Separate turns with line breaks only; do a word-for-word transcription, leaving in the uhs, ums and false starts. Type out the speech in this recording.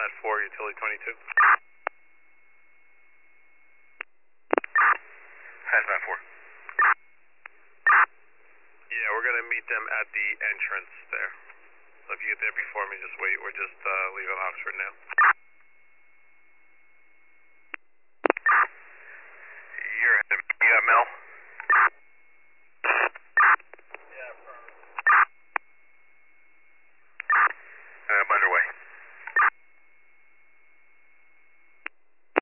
Hazmat four, utility twenty-two.
Hazmat four.
Yeah, we're going to meet them at the entrance there. So if you get there before me, just wait. We're just uh, leaving Oxford now.